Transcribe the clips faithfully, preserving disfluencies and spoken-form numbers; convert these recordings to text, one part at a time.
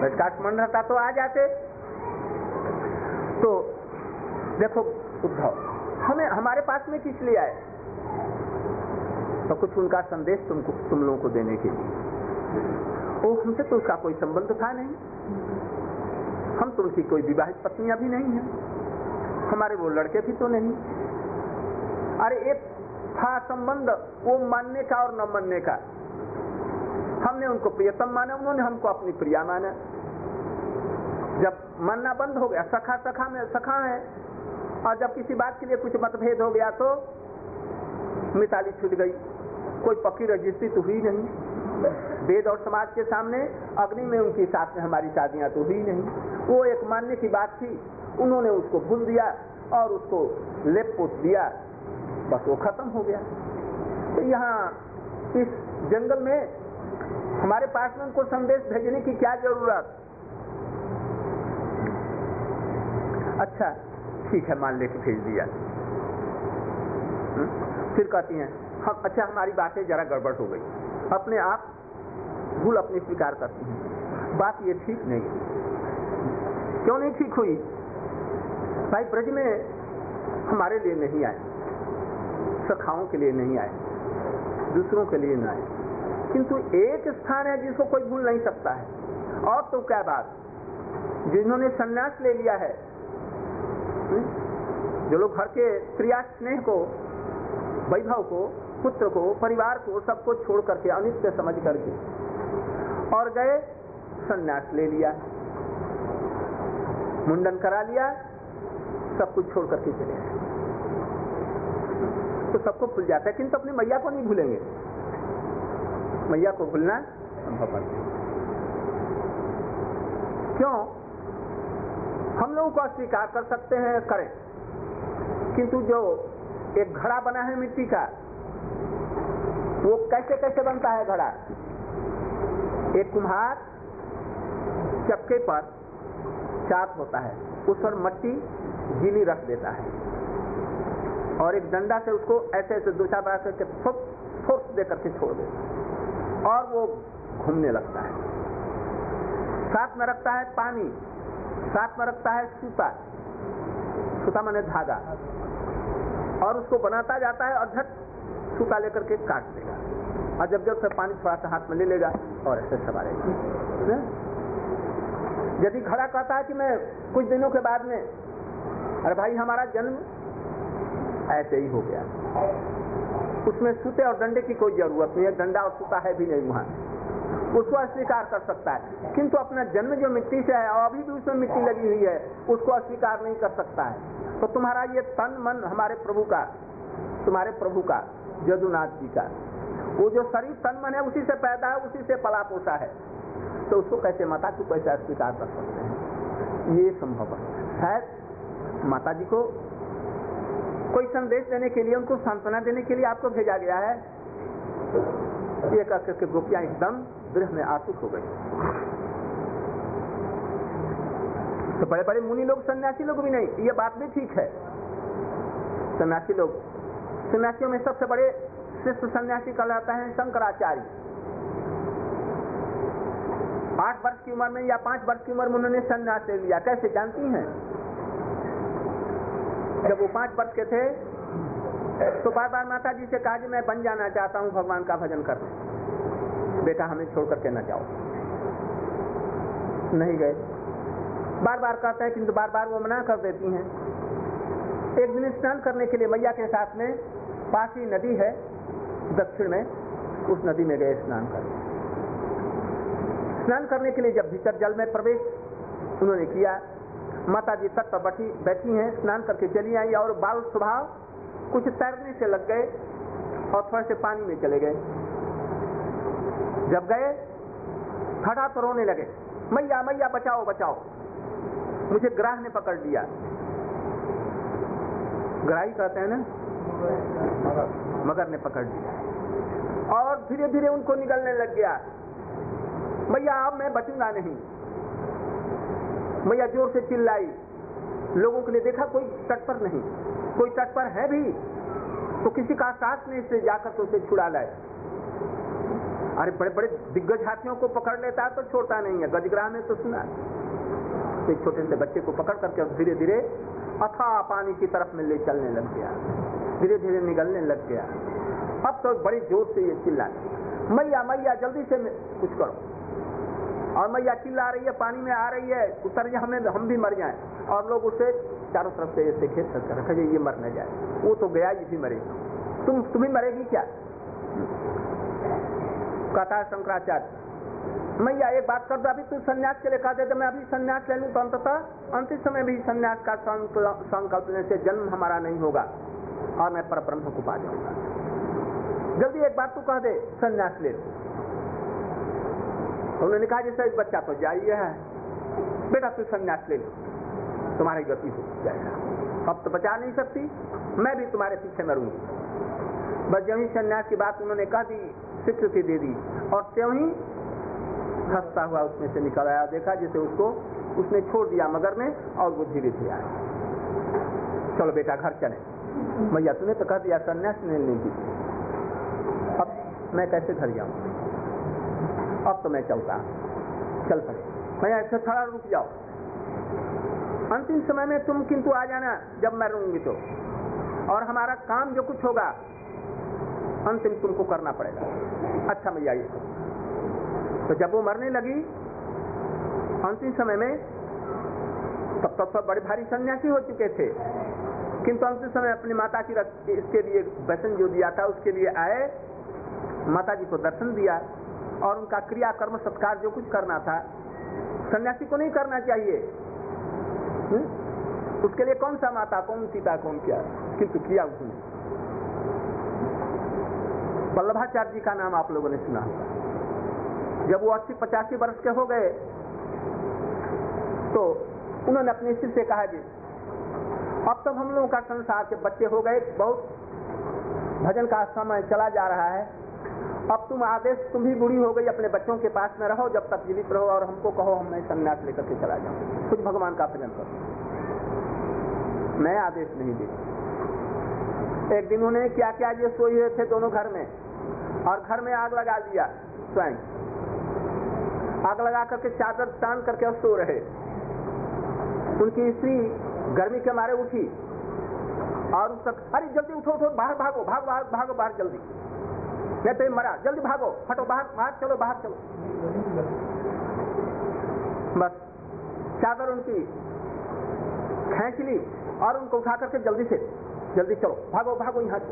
बस काठमांडू रहता तो आ जाते। तो देखो उद्धव, हमें हमारे पास में किस लिए आए? तो कुछ उनका संदेश तुमको तुम लोगों को देने के लिए। वो हमसे तो उसका कोई संबंध था नहीं, हम तो उनकी कोई विवाहित पत्नियां भी नहीं है, हमारे वो लड़के भी तो नहीं। अरे एक था संबंध वो मानने का और न मानने का। हमने उनको प्रियतम माना, उन्होंने हमको अपनी प्रिया माना। जब मानना बंद हो गया, सखा सखा में सखा है, और जब किसी बात के लिए कुछ मतभेद हो गया तो मिताली छूट गई, कोई पक्की रजिस्ट्री तो हुई नहीं। वेद और समाज के सामने अग्नि में उनकी साथ में हमारी शादियां तो हुई नहीं। वो एक मानने की बात थी, उन्होंने उसको भूल दिया और उसको लेप पोत दिया, बस वो खत्म हो गया। तो यहाँ इस जंगल में हमारे पास में उनको संदेश भेजने की क्या जरूरत? अच्छा ठीक है, मान लेके भेज दिया। फिर कहती हैं हम, अच्छा हमारी बातें जरा गड़बड़ हो गई, अपने आप भूल अपनी स्वीकार करती हैं। बात ये ठीक नहीं है। क्यों नहीं ठीक हुई? भाई ब्रज में हमारे लिए नहीं आए, सखाओं के लिए नहीं आए, दूसरों के लिए नहीं आए, किंतु एक स्थान है जिसको कोई भूल नहीं सकता है। और तो क्या बात, जिन्होंने संन्यास ले लिया है, जो लोग घर के प्रिया स्नेह को, वैभव को, पुत्र को, परिवार को, सबको छोड़ करके, अनित्य समझ करके और गए, संन्यास ले लिया, मुंडन करा लिया, सब कुछ छोड़ करके चले गए, तो सबको भूल जाता है, किंतु अपनी मैया को नहीं भूलेंगे। मैया को भूलना संभव नहीं। क्यों? हम लोगों को अस्वीकार कर सकते हैं, करें, किंतु जो एक घड़ा बना है मिट्टी का, वो कैसे कैसे बनता है घड़ा? एक कुम्हार चक्के पर चाक होता है, उस पर मट्टी गीली रख देता है और एक डंडा से उसको ऐसे ऐसे दो चार बार करके फोर्स दे करके छोड़ देता है और वो घूमने लगता है। साथ में रखता है पानी, साथ में रखता है सूता, सूता माने धागा, और उसको बनाता जाता है और झट सूता लेकर के काट देगा, और जब जब से पानी थोड़ा सा हाथ में ले लेगा और ऐसे सवारेगा। यदि घड़ा कहता है कि मैं कुछ दिनों के बाद में, अरे भाई हमारा जन्म ऐसे ही हो गया, उसमें सूते और डंडे की कोई जरूरत नहीं है, डंडा और सूता है भी नहीं वहां, उसको अस्वीकार कर सकता है, किंतु अपना जन्म जो मिट्टी से है और अभी भी उसमें मिट्टी लगी हुई है, उसको अस्वीकार नहीं कर सकता है। तो तुम्हारा ये तन मन हमारे प्रभु का, तुम्हारे प्रभु का, जदुनाथ जी का, वो जो शरीर तन मन है उसी से पैदा है, उसी से पला पोसा है, तो उसको कैसे माता को कैसे अस्वीकार कर सकते हैं? ये संभव है। शायद माता जी को कोई संदेश देने के लिए, उनको सांत्वना देने के लिए आपको भेजा गया है। ये कह करके गोपियां एकदम विरह में आतुर हो गई। तो बड़े बड़े मुनि लोग, सन्यासी लोग भी नहीं, ये बात भी ठीक है। सन्यासी लोग, सन्यासियों में सबसे बड़े श्रेष्ठ सन्यासी कहलाता है शंकराचार्य। आठ वर्ष की उम्र में या पांच वर्ष की उम्र में उन्होंने सन्यास ले लिया। कैसे जानती हैं? जब वो पांच वर्ष के थे तो बार बार माता जी से कहा कि मैं बन जाना चाहता हूं भगवान का भजन करने, बेटा हमें छोड़ करके न जाओ। नहीं गए, बार बार कहते हैं, किंतु बार बार वो मना कर देती हैं। एक दिन स्नान करने के लिए मैया के साथ में पास ही नदी है दक्षिण में, उस नदी में गए स्नान करने। स्नान करने के लिए जब भीतर जल में प्रवेश उन्होंने किया, माता जी तट पर बैठी बैठी हैं, स्नान करके चली आई और बाल स्वभाव कुछ तैरने से लग गए और थोड़े से पानी में चले गए। जब गए फटा तो रोने लगे, मैया मैया बचाओ बचाओ, मुझे ग्राह ने पकड़ लिया। ग्राही कहते हैं ना, मगर ने पकड़ लिया और धीरे धीरे उनको निगलने लग गया। मैया अब मैं बचूंगा नहीं। मैया जोर से चिल्लाई, लोगों के लिए देखा कोई तट पर नहीं, कोई तट पर है भी तो किसी का साथ नहीं से जाकर तो उसे छुड़ा लाए। अरे बड़े बड़े दिग्गज हाथियों को पकड़ लेता है तो छोड़ता नहीं है। गजग्राह में तो सुना, एक छोटे से बच्चे को पकड़ करके धीरे धीरे अथाह पानी की तरफ में ले चलने लग गया, धीरे धीरे निगलने लग गया। अब तो बड़ी जोर से ये चिल्ला, मैया मैया जल्दी से कुछ करो। और मैया चिल्ला रही है, पानी में आ रही है, उतर जाए, हमें हम भी मर जाएं। और लोग उसे चारों तरफ से ऐसे खेत कर रखा, ये मर न जाए। वो तो गया, ये भी मरेगी, तुम तुम्हें मरेगी क्या? कहता है शंकराचार्य, मैया एक बात कर दो, अभी तू सन्यास के लिए कहा दे, मैं अभी सन्यास ले लूं तो अंततः अंतिम समय भी सन्यास का संकल्प लेने से जन्म हमारा नहीं होगा और मैं परब्रह्म को पा जाऊंगा। जल्दी एक बात तू कह दे, सन्यास ले। उन्होंने कहा जैसे एक बच्चा तो जाइए है, बेटा तू सन्यास ले लो, तुम्हारी गति हो जाएगा, अब तो बचा नहीं सकती, मैं भी तुम्हारे पीछे मरूंगी। बस जब ही सन्यास की बात उन्होंने कह दी, स्वीकृति दे दी, और त्यों ही हंसता हुआ उसमें से निकल आया। देखा जैसे उसको उसने छोड़ दिया मगर ने, और वो धीरे धीरे आया। चलो बेटा घर चले। मैया तूने तो कह दिया सन्यास लेने की, अब मैं कैसे घर जाऊं? अब तो मैं चलता, चल पड़े। मैया ऐसे थोड़ा रुक जाओ, अंतिम समय में तुम किंतु आ जाना जब मैं रहूंगी तो, और हमारा काम जो कुछ होगा अंतिम तुमको करना पड़ेगा। अच्छा मैया ये तो जब वो मरने लगी अंतिम समय में, तब तक सब बड़े भारी सन्यासी हो चुके थे, किंतु अंतिम समय अपनी माता की इसके लिए वचन जो दिया था उसके लिए आए, माता जी को दर्शन दिया और उनका क्रिया कर्म सत्कार जो कुछ करना था सन्यासी को नहीं करना चाहिए। हुँ? उसके लिए कौन सा माता, कौन सीता, कौन क्या, किंतु किया उसने। वल्लभाचार्य जी का नाम आप लोगों ने सुना होगा। जब वो अस्सी पचासी वर्ष के हो गए तो उन्होंने अपने शिष्य से कहा जी अब तक हम लोगों का संसार के बच्चे हो गए, बहुत भजन का समय चला जा रहा है, अब तुम आदेश, तुम भी बूढ़ी हो गई, अपने बच्चों के पास में रहो, जब तक जीवित रहो, और हमको कहो हम मैं सन्यास लेकर के चला जाऊं, कुछ भगवान का भजन करो। मैं आदेश नहीं दी। एक दिन उन्होंने क्या क्या ये सोए हुए थे दोनों घर में, और घर में आग लगा दिया, स्वयं आग लगा करके चादर तान करके और सो रहे। उनकी स्त्री गर्मी के मारे उठी और उसका, अरे जल्दी उठो उठो, बाहर भागो, भाग भाग भागो बाहर जल्दी, नहीं तो मरा, जल्दी भागो, हटो बाहर, बाहर चलो, बाहर चलो। बस चादर उनकी खींच ली और उनको उठा करके जल्दी से, जल्दी चलो, भागो भागो यहाँ।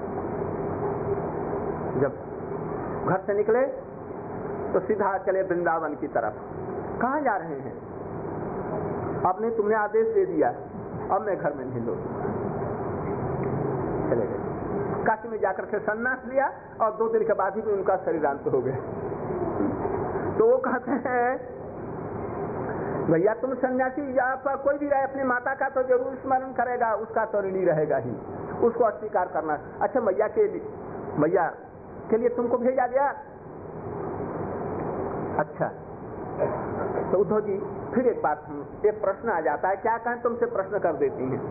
जब घर से निकले तो सीधा चले वृंदावन की तरफ। कहाँ जा रहे हैं? आपने तुमने आदेश दे दिया, अब मैं घर में नहीं लौटूंगा। चले गए काशी में जाकर के सन्यास लिया, और दो दिन के बाद ही भी उनका शरीरांत हो गया। तो वो कहते हैं भैया तुम सन्यासी, या कोई भी रहे अपनी माता का तो जरूर स्मरण करेगा, उसका तो ऋणी रहेगा ही, उसको अस्वीकार करना। अच्छा मैया के लिए, मैया के लिए तुमको भेजा गया। अच्छा तो उद्धव जी फिर एक बात, एक प्रश्न आ जाता है, क्या कहें तुमसे प्रश्न कर देती हैं।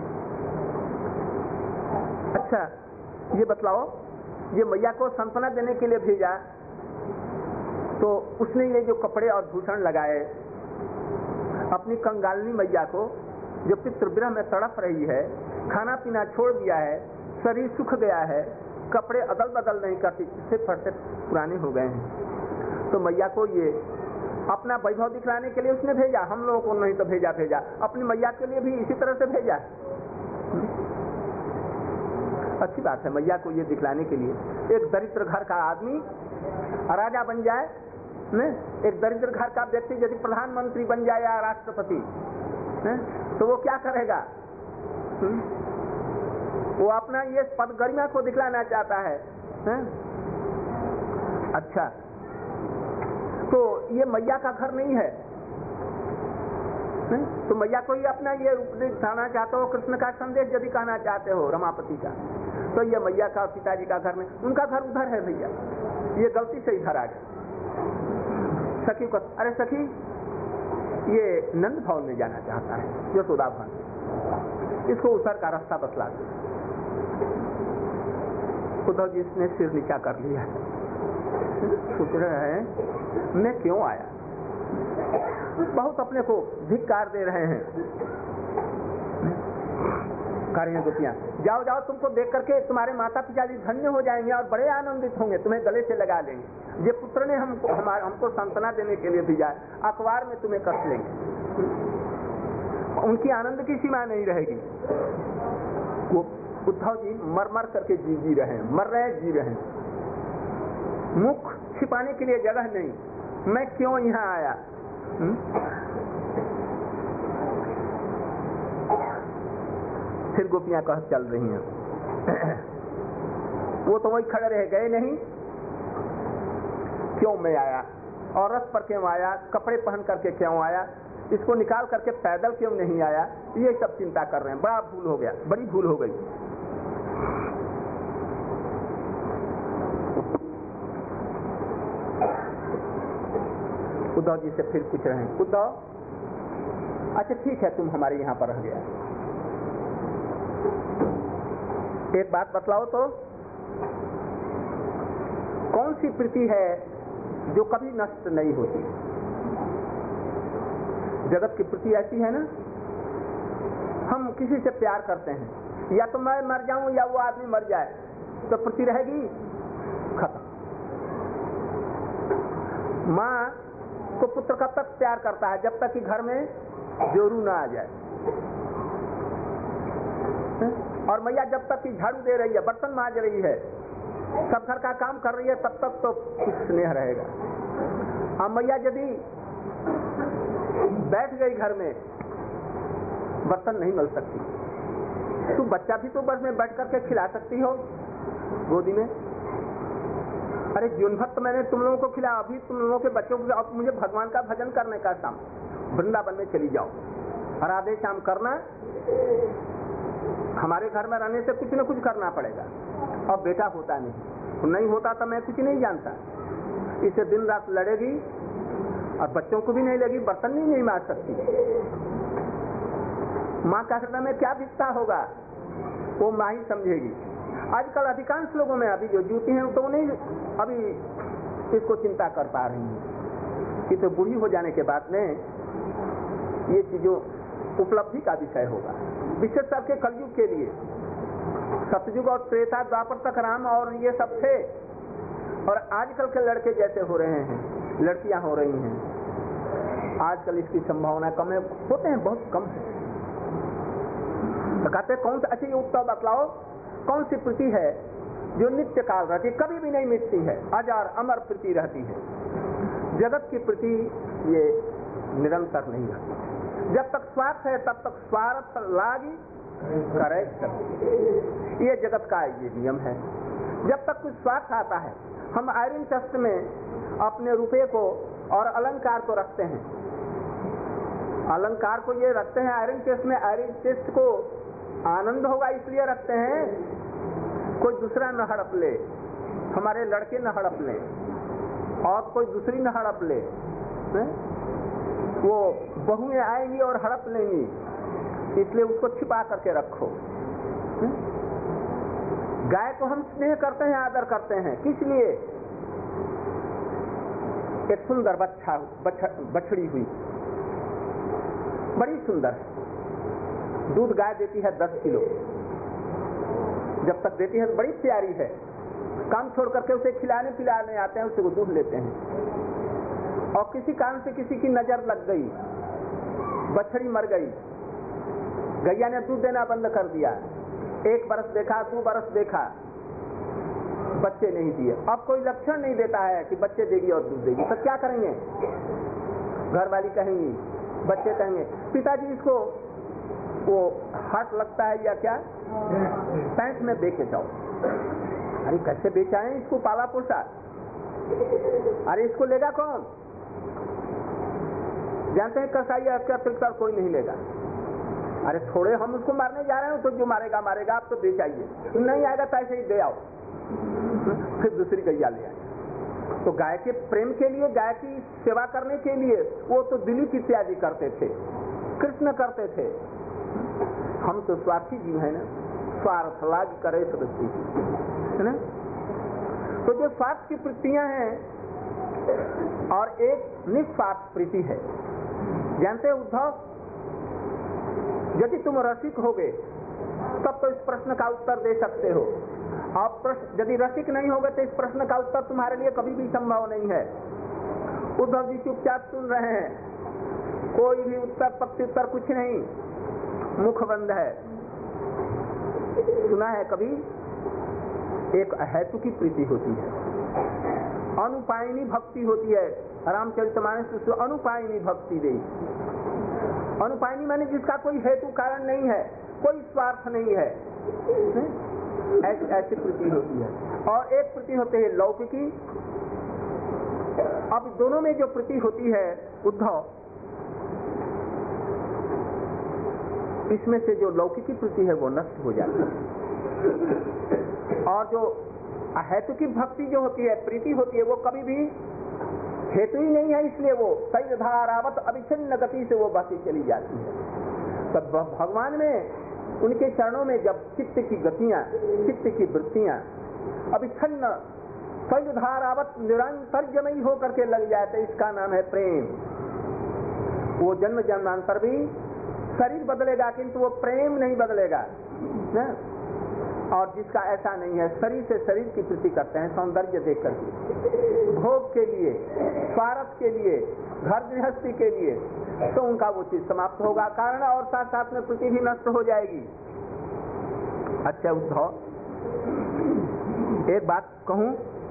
अच्छा ये बतलाओ, ये मैया को सांत्वना देने के लिए भेजा तो उसने ये जो कपड़े और भूषण लगाए, अपनी कंगालिनी मैया को जो पितृविरह में तड़प रही है, खाना पीना छोड़ दिया है, शरीर सूख गया है, कपड़े अदल बदल नहीं करती, इससे फटते पुराने हो गए हैं, तो मैया को ये अपना वैभव दिखलाने के लिए उसने भेजा। हम लोगों को नहीं तो भेजा भेजा अपनी मैया के लिए भी इसी तरह से भेजा। अच्छी बात है, मैया को ये दिखलाने के लिए एक दरिद्र घर का आदमी राजा बन जाए, ने? एक दरिद्र घर का व्यक्ति यदि प्रधानमंत्री बन जाए या राष्ट्रपति, ने? तो वो क्या करेगा? हुँ? वो अपना ये पद गरिमा को दिखलाना चाहता है, है? अच्छा तो ये मैया का घर नहीं है, है? तो मैया को ये अपना ये उपदेश दिखाना चाहते हो, कृष्ण का संदेश यदि कहना चाहते हो रमापति का, तो ये मैया का और पिताजी का घर नहीं, उनका घर उधर है भैया, ये गलती से इधर आ गया। सखी को, अरे सखी ये नंद भवन में जाना चाहता है, यशोदा भवन, इसको उधर का रास्ता बतला दो। उद्धव जी ने सिर नीचा कर लिया। सोच रहे हैं मैं क्यों आया, बहुत अपने को धिक्कार दे रहे हैं। कह रही हैं गोपियां, जाओ जाओ, तुमको देख करके तुम्हारे माता पिता जी धन्य हो जाएंगे और बड़े आनंदित होंगे, तुम्हें गले से लगा लेंगे। ये पुत्र ने हमको हमारे हमको सांत्वना देने के लिए भेजा है, अखबार में तुम्हें कस लेंगे। उनकी आनंद की सीमा नहीं रहेगी। वो उद्धव जी मर मर करके जी जी रहे हैं, मर रहे जी रहे हैं, मुख छिपाने के लिए जगह नहीं, मैं क्यों यहाँ आया। हुँ? फिर गोपियां कह चल रही हैं, वो तो वही खड़े रह गए नहीं, क्यों मैं आया, और रथ पर क्यों आया, कपड़े पहन करके क्यों आया, इसको निकाल करके पैदल क्यों नहीं आया, ये सब चिंता कर रहे हैं। बड़ा भूल हो गया, बड़ी भूल हो गई। उद्धव जी से फिर पूछ रहे हैं, उद्धव अच्छा ठीक है तुम हमारे यहाँ पर रह गया, एक बात बतलाओ तो, कौन सी प्रीति है जो कभी नष्ट नहीं होती। जगत की प्रीति ऐसी है ना, हम किसी से प्यार करते हैं, या तो मैं मर जाऊं या वो आदमी मर जाए, तो प्रीति रहेगी खत्म। माँ को पुत्र कब तक प्यार करता है, जब तक कि घर में जोरू ना आ जाए, और मैया जब तक कि झाड़ू दे रही है, बर्तन मांज रही है, सब घर का काम कर रही है, तब तक तो कुछ स्नेह रहेगा। अब मैया यदि बैठ गई घर में, बर्तन नहीं मिल सकती, तू बच्चा भी तो बस में बैठ करके खिला सकती हो गोदी में। अरे जीवन भक्त मैंने तुम लोगों को खिलाया, अभी तुम लोगों के बच्चों को, अब मुझे भगवान का भजन करने का काम, वृंदावन में चली जाओ, राधे श्याम करना, हमारे घर में रहने से कुछ न कुछ करना पड़ेगा। और बेटा होता नहीं, नहीं होता तो मैं कुछ नहीं जानता, इसे दिन रात लड़ेगी और बच्चों को भी नहीं लगी, बर्तन भी नहीं मार सकती। माँ का हृदय में क्या दिखता होगा वो माँ ही समझेगी। आजकल अधिकांश लोगों में अभी जो ड्यूटी है तो नहीं अभी इसको चिंता कर पा रही है कि तो बूढ़ी हो जाने के बाद में ये चीजों उपलब्धि का विषय होगा, विशेष करके कलयुग के लिए। सतयुग और त्रेता द्वापर तक राम और ये सब थे, और आजकल के लड़के जैसे हो रहे हैं, लड़कियां हो रही हैं, आजकल इसकी संभावना कम है, होते हैं बहुत कम है। तो कहते कौन सा, अच्छा ये उत्सव बतलाओ, कौन सी प्रीति है जो नित्य काल रहती, कभी भी नहीं मिटती है, अजार अमर प्रीति रहती है। जगत की प्रीति ये निरंतर नहीं रहती, जब तक स्वार्थ है तब तक स्वार्थ लागी करे सब। ये जगत का ये नियम है, जब तक कुछ स्वार्थ आता है, हम आयरन चेस्ट में अपने रुपये को और अलंकार को रखते हैं, अलंकार को ये रखते हैं आयरन चेस्ट में, आयरन चेस्ट को आनंद होगा इसलिए रखते हैं, कोई दूसरा न हड़प ले, हमारे लड़के न हड़प ले और कोई दूसरी न हड़प ले, है? वो बहुएं आएंगी और हड़प लेंगी, इसलिए उसको छिपा करके रखो। है? गाय को हम स्नेह करते हैं, आदर करते हैं, किस लिए? एक सुंदर बच्चा बछड़ी हुई, बड़ी सुंदर है, दूध गाय देती है दस किलो, जब तक देती है तो बड़ी प्यारी है, काम छोड़ करके उसे खिलाने पिलाने आते हैं, उसे वो दूध लेते हैं, और किसी कारण से किसी की नजर लग गई, बछड़ी मर गई, गैया ने दूध देना बंद कर दिया, एक बरस देखा, दो बरस देखा, बच्चे नहीं दिए, अब कोई लक्षण नहीं देता है कि बच्चे देगी और दूध देगी, तो क्या करेंगे? घर वाली कहेंगी, बच्चे कहेंगे पिताजी इसको वो हाथ लगता है या क्या, पैंट में बेचे जाओ। अरे कैसे बेचाएं इसको, पाला पोसा, अरे इसको लेगा कौन? जानते हैं कसाई अक्सर फिर कोई नहीं लेगा। अरे थोड़े हम उसको मारने जा रहे हो तो जो मारेगा मारेगा, आप तो दे चाहिए, नहीं आएगा तो ऐसे ही दे आओ, फिर दूसरी गैया ले आए। तो गाय के प्रेम के लिए, गाय की सेवा करने के लिए वो तो दिलीप इत्यादि करते थे, कृष्ण करते थे। हम तो स्वार्थी जीव है ना, स्वार्थ लाग करे सदस्य है ना। तो जो स्वार्थ की वृत्तियां हैं और एक निस्वार्थ प्रीति है। जानते हो उद्धव, यदि तुम रसिक होगे तब तो इस प्रश्न का उत्तर दे सकते हो, और प्रश्न यदि रसिक नहीं होगे तो इस प्रश्न का उत्तर तुम्हारे लिए कभी भी संभव नहीं है। उद्धव जी चुपचाप सुन रहे हैं, कोई भी उत्तर प्रत्युत्तर कुछ नहीं, मुख बंद है। सुना है कभी एक अहेतु की प्रीति होती है, अनुपायनी भक्ति होती है। रामचरितमानस उसको अनुपायनी भक्ति दे। अनुपायनी माने जिसका कोई हेतु कारण नहीं है, कोई स्वार्थ नहीं है, ऐसी ऐसी प्रीति होती है। और एक प्रीति होती है लौकिकी। अब दोनों में जो प्रीति होती है उद्धव, इसमें से जो लौकिकी प्रीति है वो नष्ट हो जाती है, और जो अहेतु की भक्ति जो होती है, प्रीति होती है, वो कभी भी हेतु ही नहीं है, इसलिए वो तैलधारावत अविच्छिन्न गति से वो बहती चली जाती है। तब भगवान में उनके चरणों में जब चित्त की गतियां, चित्त की वृत्तियां अविच्छिन्न तैलधारावत निरंतर जमई होकर के लग जाए तो इसका नाम है प्रेम। वो जन्म जन्मांतर भी शरीर बदलेगा किंतु वो प्रेम नहीं बदलेगा ना? और जिसका ऐसा नहीं है, शरीर से शरीर की प्रीति करते हैं सौंदर्य देख करके, भोग के लिए, स्वार्थ के लिए, घर गृहस्थी के लिए, तो उनका वो चीज समाप्त होगा कारण, और साथ साथ में प्रीति भी नष्ट हो जाएगी। अच्छा उद्धव, एक बात कहूं,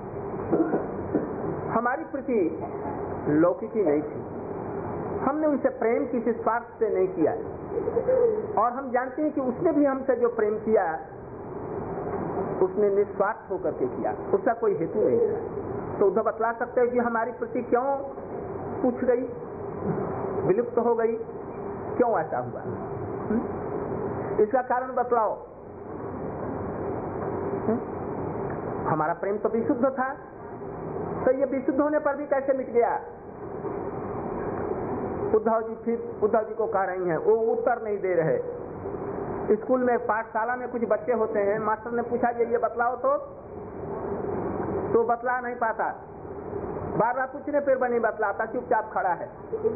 हमारी प्रीति लौकिकी नहीं थी, हमने उनसे प्रेम किसी स्वार्थ से नहीं किया, और हम जानते हैं कि उसने भी हमसे जो प्रेम किया उसने निस्वार्थ होकर के किया, उसका कोई हेतु नहीं था। तो उद्धव बतला सकते हैं कि हमारी प्रीति क्यों पूछ गई, विलुप्त हो गई, क्यों ऐसा हुआ? हुँ? इसका कारण बतलाओ। हुँ? हमारा प्रेम तो विशुद्ध था, तो ये विशुद्ध होने पर भी कैसे मिट गया? उद्धव जी फिर उद्धव जी को कह रही हैं, वो उत्तर नहीं दे रहे। स्कूल में, पाठशाला में कुछ बच्चे होते हैं, मास्टर ने पूछा ये बतलाओ तो तो बतला नहीं पाता, बार बार पूछने फिर नहीं बतलाता, चुपचाप खड़ा है।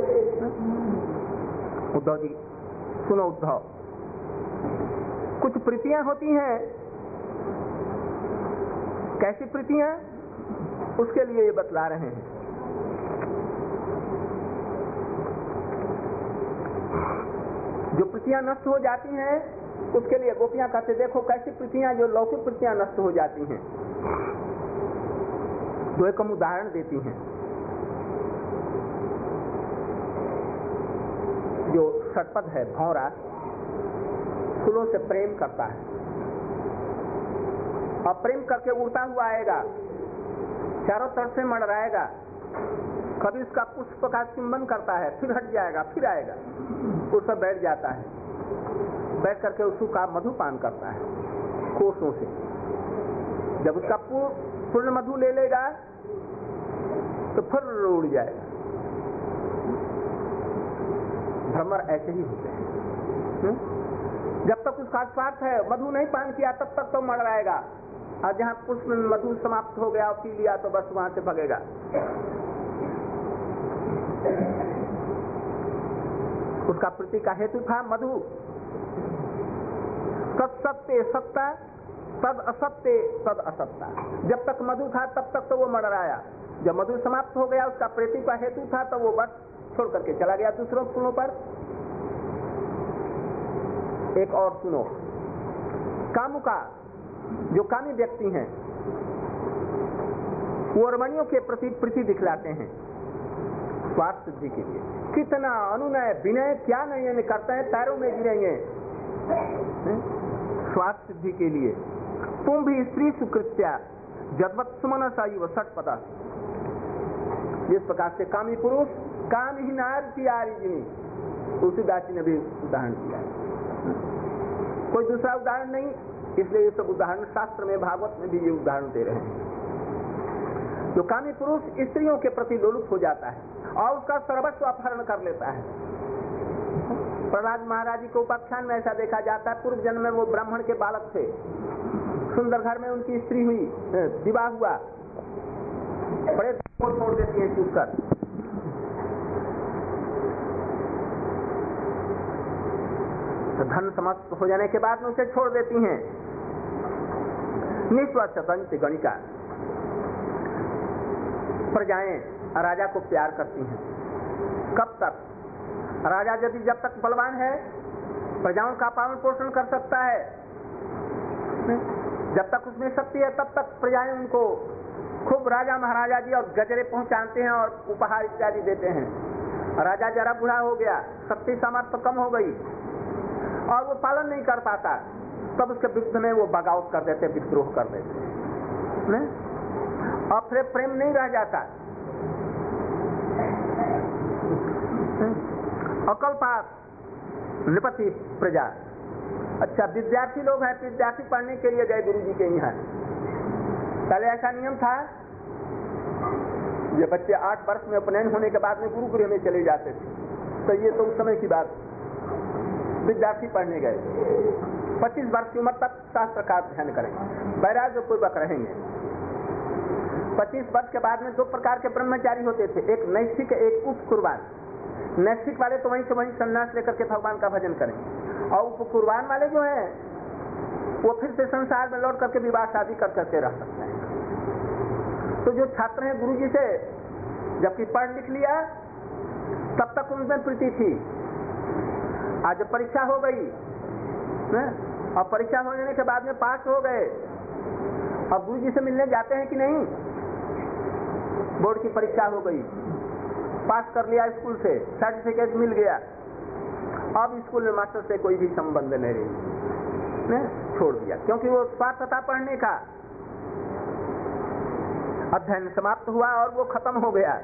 उद्धव जी सुनो उद्धव, कुछ प्रीतियां होती हैं, कैसी प्रीतियां, उसके लिए ये बतला रहे हैं। जो प्रीतियां नष्ट हो जाती हैं उसके लिए गोपियां कहते देखो कैसी प्रीतियां, जो लौकिक प्रीतियां नष्ट हो जाती हैं। दो एक हम उदाहरण देती हैं। जो षटपद है भौरा, फूलों से प्रेम करता है और प्रेम करके उड़ता हुआ आएगा, चारों तरफ से मंडराएगा, कभी उसका पुष्प का चुंबन करता है, फिर हट जाएगा, फिर आएगा, उस पर बैठ जाता है, बैठ करके उसका मधुपान करता है कोसों से। जब उसका पूर्ण मधु ले लेगा तो फिर उड़ जाएगा। भ्रमर ऐसे ही होते हैं। जब तक उसका स्वार्थ है, मधु नहीं पान किया तब तक तो मंडराएगा, और जहां पुष्प मधु समाप्त हो गया और पी लिया तो बस वहां से भगेगा। उसका प्रीति का हेतु था मधु। तद सत्य सत्ता, तद असत्य तद असत्ता। जब तक मधु था तब तक तो वो मंडराया, जब मधु समाप्त हो गया, उसका प्रीति का हेतु था, तो वो बस छोड़ करके चला गया दूसरों फूलों पर। एक और सुनो, कामुका, जो कामी व्यक्ति हैं, वो रमणियों के प्रति प्रीति दिखलाते हैं स्वार्थ सिद्धि के लिए। कितना अनुनय विनय क्या नहीं करते हैं, पैरों में गिरेंगे स्वार्थ सिद्धि के लिए। तुम भी स्त्री सुकृत्या जगवत सुमनसा युव षटपदा। जिस प्रकार से कामी पुरुष काम ही नार की आरिजिनी, तुलसीदास जी ने भी उदाहरण दिया है, कोई दूसरा उदाहरण नहीं, इसलिए ये सब उदाहरण शास्त्र में, भागवत में भी ये उदाहरण दे रहे हैं। जो कामी पुरुष स्त्रियों के प्रति लोलुप हो जाता है और उसका सर्वस्व अपहरण कर लेता है। प्रहलाद महाराज जी के उपाख्यान में ऐसा देखा जाता है, पूर्व जन्म में वो ब्राह्मण के बालक थे, सुंदर घर में उनकी स्त्री हुई, विवाह हुआ, बड़े को छोड़ देती है चूक कर। तो धन समाप्त हो जाने के बाद में उसे छोड़ देती हैं। निस्वार्थ गणिका, प्रजाएं राजा को प्यार करती हैं। कब तक? राजा यदि जब तक बलवान है प्रजाओं का पालन पोषण कर सकता है, जब तक उसमें शक्ति है तब तक प्रजाएं उनको खूब राजा महाराजा जी और गजरे पहुंचाते हैं और उपहार इत्यादि देते हैं। राजा जरा बूढ़ा हो गया, शक्ति सामर्थ्य कम हो गई और वो पालन नहीं कर पाता, तब उसके विरुद्ध में वो बगावत कर देते, विद्रोह कर देते, और फिर प्रेम नहीं रह जाता। अकल्पात निपति प्रजा। अच्छा, विद्यार्थी लोग हैं, विद्यार्थी पढ़ने के लिए गए गुरु जी के यहाँ। पहले ऐसा नियम था, ये बच्चे आठ वर्ष में उपनयन होने के बाद में गुरुकुल में चले जाते थे। तो ये तो उस समय की बात, विद्यार्थी पढ़ने गए, पच्चीस वर्ष की उम्र तक शास्त्र का अध्ययन करेंगे, वैराग्य पूर्वक रहेंगे। पच्चीस वर्ष के बाद में दो प्रकार के ब्रह्मचारी होते थे, एक नैष्ठिक, एक उपकुर्बान। नैष्ठिक वाले तो वहीं से वहीं संन्यास लेकर के भगवान का भजन करेंगे, और उपकुर्बान वाले जो हैं वो फिर से संसार में लौट करके विवाह शादी कर करके रह सकते हैं। तो जो छात्र हैं गुरु जी से जबकि पढ़ लिख लिया तब तक उनमें प्रीति थी। आज जब परीक्षा हो गई और परीक्षा होने के बाद में पास हो गए, अब गुरु जी से मिलने जाते हैं कि नहीं? बोर्ड की परीक्षा हो गई, पास कर लिया, स्कूल से सर्टिफिकेट मिल गया, अब स्कूल में मास्टर से कोई भी संबंध नहीं रही, छोड़ दिया, क्योंकि वो स्वार्थ था पढ़ने का। अध्ययन समाप्त हुआ और वो खत्म हो गया।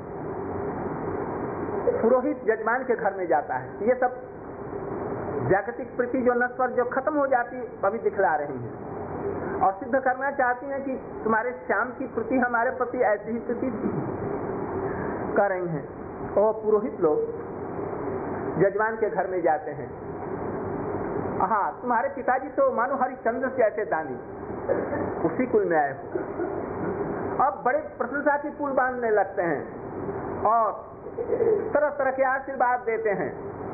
पुरोहित जजमान के घर में जाता है। ये सब जागतिक प्रीति जो नश्वर जो खत्म हो जाती अभी दिखला रही है और सिद्ध करना चाहती हैं कि तुम्हारे श्याम की प्रीति हमारे प्रति ऐसी ही प्रीति कर रही हैं। और पुरोहित लोग जजमान के घर में जाते हैं। हाँ, तुम्हारे पिताजी तो मानो हरिश्चंद्र जैसे दानी, उसी कुल में आए हो। अब बड़े प्रशंसा की पुल बांधने लगते हैं और तरह तरह के आशीर्वाद देते हैं।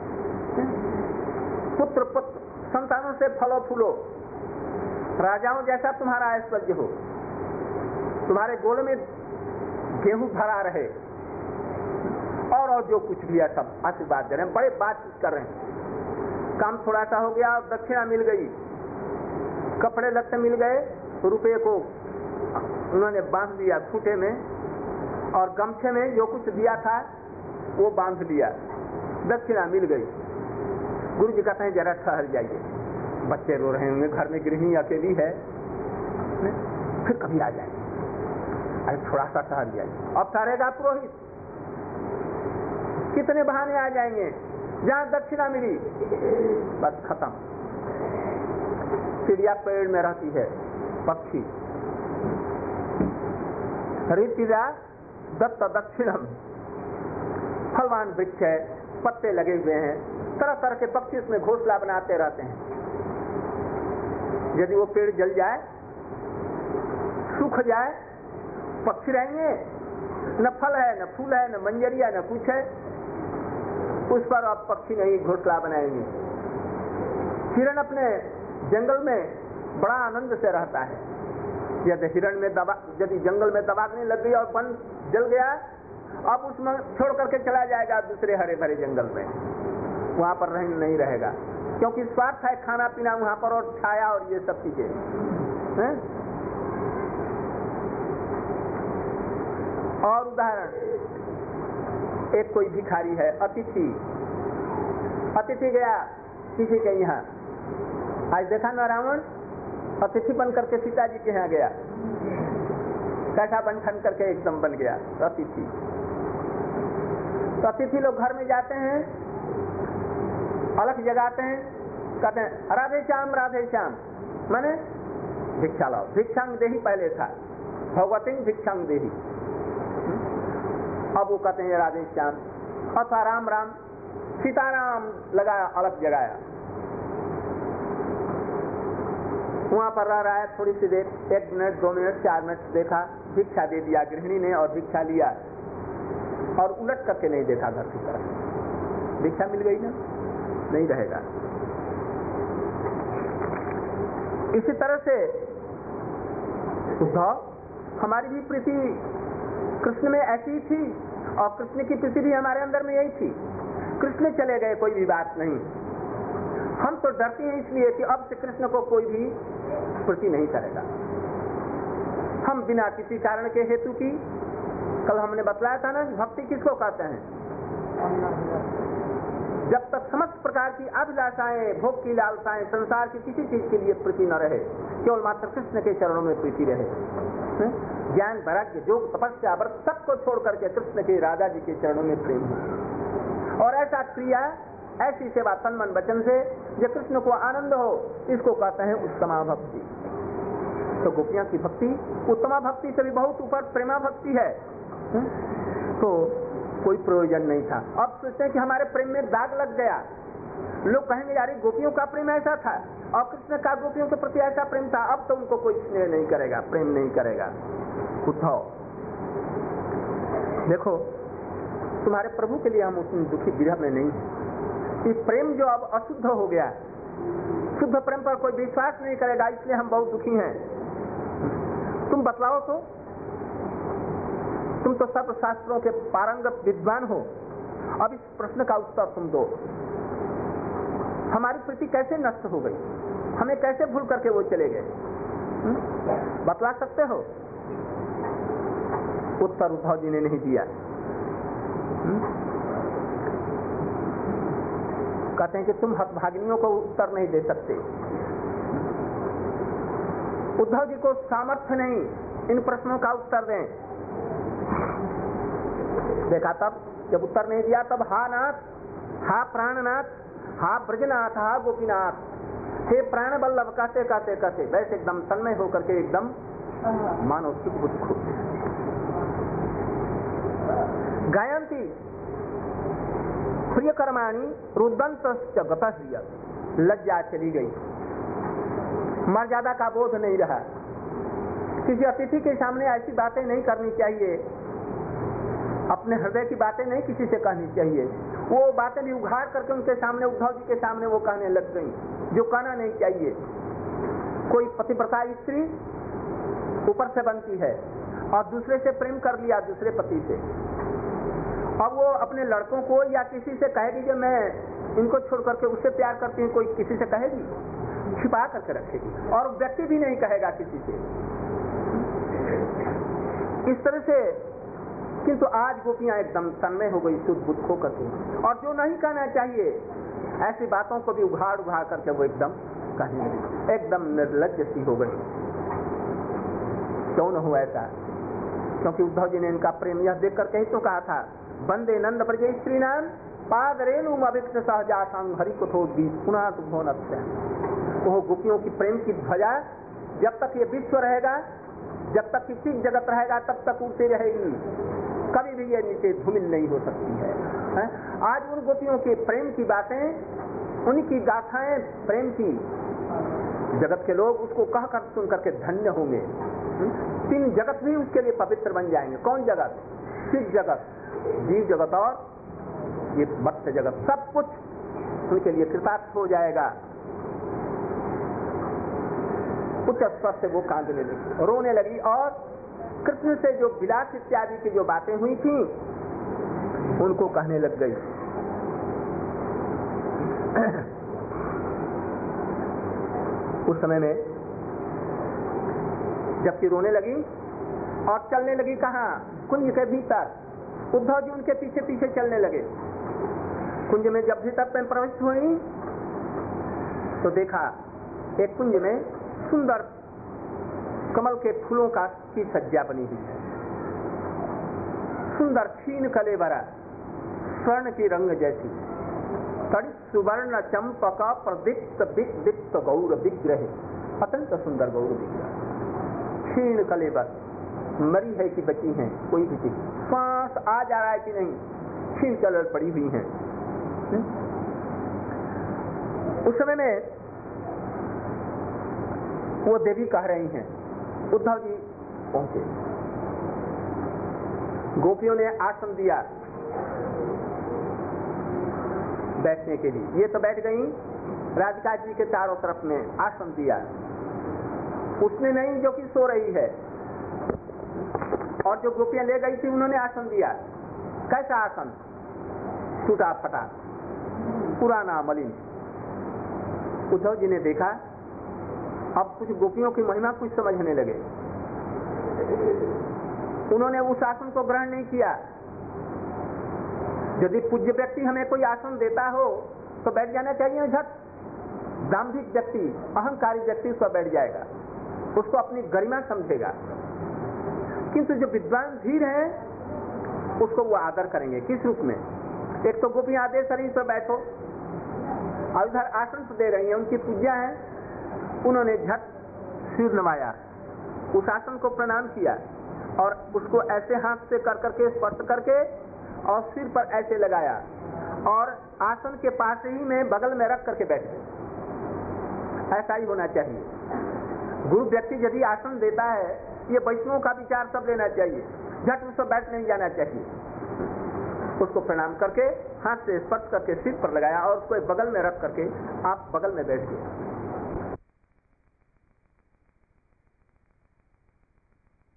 पुत्र पुत्र संतानों से फलो फूलो, राजाओं जैसा तुम्हारा ऐश्वर्य हो, तुम्हारे गोल में गेहूं भरा रहे, और और जो कुछ भी है सब आशीर्वाद दे रहे हैं, बड़े बातचीत कर रहे हैं। काम थोड़ा सा हो गया और दक्षिणा मिल गई, कपड़े लत्ते मिल गए, रुपये को उन्होंने बांध दिया खूंटे में, और गमछे में जो कुछ दिया था वो बांध लिया, दक्षिणा मिल गई। गुरु जी कहते हैं जरा ठहर जाइए, बच्चे रो रहे होंगे, घर में गृहिणी अकेली है, फिर कभी आ जाएंगे, अरे थोड़ा सा ठहर जाइए। अब ठहरेगा पुरोहित, कितने बहाने आ जाएंगे, जहां दक्षिणा मिली बस खत्म। चिड़िया पेड़ में रहती है, पक्षी रीतिजा दत्त दक्षिणम, फलवान वृक्ष है, पत्ते लगे हुए हैं, तरह तरह के पक्षी उसमें घोंसला बनाते रहते हैं। यदि वो पेड़ जल जाए, सूख जाए, पक्षी रहेंगे, न फल है, न फूल है, न मंजरी है, न कुछ है, उस पर आप पक्षी नहीं घोंसला बनाएंगे। हिरण अपने जंगल में बड़ा आनंद से रहता है। यदि हिरण में दबा यदि जंगल में दबाने लग गई और वन जल गया, अब उसमें छोड़ करके चला जाएगा दूसरे हरे भरे जंगल में, वहां पर रह नहीं रहेगा, क्योंकि स्वार्थ है खाना पीना वहां पर, और छाया और ये सब चीजें हैं। और उदाहरण, एक कोई भिखारी है, अतिथि अतिथि गया किसी के यहाँ, आज देखा ना रावण अतिथि बन करके सीता जी के यहाँ गया, कैसा बन ठन करके एकदम बन गया अतिथि। तो अतिथि लोग घर में जाते हैं, अलग जगाते हैं, कहते हैं राधे श्याम राधे श्याम, माने भिक्षा लाओ। भिक्षांग देही पहले था, भगवती भिक्षांग देही, अब वो कहते हैं राधे श्याम। अथा राम राम, सीताराम लगाया, अलग जगाया। वहां पर रह रहा है, थोड़ी सी देर, एक मिनट, दो मिनट, चार मिनट देखा, भिक्षा दे दिया गृहिणी ने और भिक्षा लिया और उलट करके नहीं देखा घर की तरफ। भिक्षा मिल गई ना, नहीं रहेगा। इसी तरह से उद्धव, हमारी भी प्रीति कृष्ण में ऐसी ही थी और कृष्ण की प्रीति भी हमारे अंदर में यही थी। कृष्ण चले गए, कोई भी बात नहीं, हम तो डरते हैं इसलिए कि अब से कृष्ण को कोई भी प्रीति नहीं करेगा। हम बिना किसी कारण के हेतु की, कल हमने बतलाया था ना, भक्ति किसको कहते हैं? जब तक समस्त प्रकार की अभिलाषाएं, भोग की लालसाएं, संसार की किसी चीज के लिए प्रीति न रहे, केवल मात्र कृष्ण के चरणों में प्रीति रहे। ज्ञान, वैराग्य, योग, तपस्या, व्रत सबको छोड़ करके कृष्ण के, राजा जी के चरणों में प्रेम हो। और ऐसा क्रिया, ऐसी सेवा तन मन वचन से जो कृष्ण को आनंद हो, इसको कहते हैं उत्तमा भक्ति। तो गोपियां की भक्ति उत्तमा भक्ति से भी बहुत ऊपर प्रेमा भक्ति है। तो कोई प्रयोजन नहीं था। अब सोचते हैं कि हमारे प्रेम में दाग लग गया। लोग कहेंगे यार गोपियों का प्रेम ऐसा था और कृष्ण का गोपियों के प्रति ऐसा प्रेम था, अब तो उनको कोई स्नेह नहीं करेगा, प्रेम नहीं करेगा। उठाओ, देखो तुम्हारे प्रभु के लिए हम उतनी दुखी विरह में नहीं है। इस प्रेम जो अब अशुद्ध हो गया, शुद्ध प्रेम पर कोई विश्वास नहीं करेगा, इसलिए हम बहुत दुखी हैं। तुम बतलाओ तो, तुम तो सब शास्त्रों के पारंगत विद्वान हो, अब इस प्रश्न का उत्तर तुम दो। हमारी प्रीति कैसे नष्ट हो गई, हमें कैसे भूल करके वो चले गए, बतला सकते हो? उत्तर उद्धव जी ने नहीं दिया। कहते हैं कि तुम हतभागिनियों को उत्तर नहीं दे सकते। उद्धव जी को सामर्थ्य नहीं इन प्रश्नों का उत्तर दें। देखा, तब जब उत्तर नहीं दिया तब हा नाथ, हा प्राणनाथ, हा ब्रजनाथ, हा गोपीनाथ, हे प्राण बल्लभ कहते कहते कहते वैसे एकदम तन्मय होकर के एकदम मानो सुख बुद्ध गायंती प्रिय कर्माणी रुदंत गतः, लज्जा चली गई, मर्यादा का बोध नहीं रहा। किसी अतिथि के सामने ऐसी बातें नहीं करनी चाहिए, अपने हृदय की बातें नहीं किसी से कहनी चाहिए। वो बातें भी उघाड़ करके उनके सामने, उद्धव जी के सामने वो कहने लग गई जो कहना नहीं चाहिए। कोई पतिव्रता स्त्री ऊपर से बनती है और दूसरे से प्रेम कर लिया, दूसरे पति से, अब वो अपने लड़कों को या किसी से कहेगी कि मैं इनको छोड़ करके उससे प्यार करती हूँ, कोई किसी से कहेगी? छिपा करके रखेगी और व्यक्ति भी नहीं कहेगा किसी से, इस तरह से। किंतु आज गोपियां एकदम तन्मय हो गई, शुद्ध बुद्ध होकर के, और जो नहीं कहना चाहिए ऐसी बातों को भी उघाड़ उघाड़ करके वो एकदम कहने लगी, एकदम निर्लज्ज सी हो गई। क्यों न हो ऐसा? क्योंकि उद्धव जी ने इनका प्रेम यह देख करके ही तो कहा था, वंदे नंद ब्रज स्त्री नाम पाद रेणु अभिक्त सहजा संग हरि कुथोद्दी पुनः भुवनस्य। वो गोपियों की प्रेम की ध्वजा जब तक ये विश्व रहेगा, जब तक किसी जगत रहेगा, तब तक उड़ती रहेगी, कभी भी ये नीचे धूमिल नहीं हो सकती है, है? आज उन गोपियों के प्रेम की बातें, उनकी गाथाएं प्रेम की, जगत के लोग उसको कह कर सुन करके धन्य होंगे। तीन जगत भी उसके लिए पवित्र बन जाएंगे। कौन जगत? शिव जगत, जीव जगत और ये भक्त जगत, सब कुछ उनके लिए कृतार्थ हो जाएगा। उच्च स्वर से वो कांदने लगी, रोने लगी और कृष्ण से जो विलास इत्यादि की जो बातें हुई थी उनको कहने लग गई। उस समय में जबकि रोने लगी और चलने लगी, कहाँ? कुंज के भीतर। उद्धव जी उनके पीछे पीछे चलने लगे। कुंज में जब भीतर में प्रविष्ट हुई तो देखा एक कुंज में सुंदर कमल के फूलों का की सज्जा बनी हुई है, सुंदर क्षीण कलेबरा, स्वर्ण की रंग जैसी, तड़ित सुवर्ण चंपक प्रदीप्त विदीप्त गौर विग्रह, अत्यंत सुंदर गौर विग्रह, क्षीण कलेबर, मरी है कि बची हैं, कोई भी चीज सांस आ जा रहा है कि नहीं, क्षीण कलर पड़ी हुई हैं। उस समय में वो देवी कह रही हैं। उद्धव जी पहुंचे, गोपियों ने आसन दिया बैठने के लिए। ये तो बैठ गई, राधिका जी के चारों तरफ में आसन दिया। उसने नहीं जो कि सो रही है, और जो गोपियां ले गई थी उन्होंने आसन दिया। कैसा आसन? टूटा फटा, पुराना, मलिन। उद्धव जी ने देखा, अब कुछ गोपियों की महिमा कुछ समझने लगे। उन्होंने उस आसन को ग्रहण नहीं किया। यदि पूज्य व्यक्ति हमें कोई आसन देता हो तो बैठ जाना चाहिए झट। दाम्भिक व्यक्ति, अहंकारी व्यक्ति उस पर बैठ जाएगा, उसको अपनी गरिमा समझेगा। किंतु जो विद्वान धीर है उसको वो आदर करेंगे। किस रूप में? एक तो गोपियां आदेश शरीर पर बैठो, और इधर आसन तो दे रही है, उनकी पूजा है। उन्होंने झट सिर नवाया, उस आसन को प्रणाम किया और उसको ऐसे हाथ से कर करके स्पर्श करके और सिर पर ऐसे लगाया और आसन के पास ही में बगल में रख करके बैठ गए। ऐसा ही होना चाहिए। गुरु व्यक्ति यदि आसन देता है, ये वैष्णव का विचार सब लेना चाहिए। झट उस पर बैठ नहीं जाना चाहिए। उसको प्रणाम करके हाथ से स्पर्श करके सिर पर लगाया और उसको बगल में रख करके आप बगल में बैठ गए।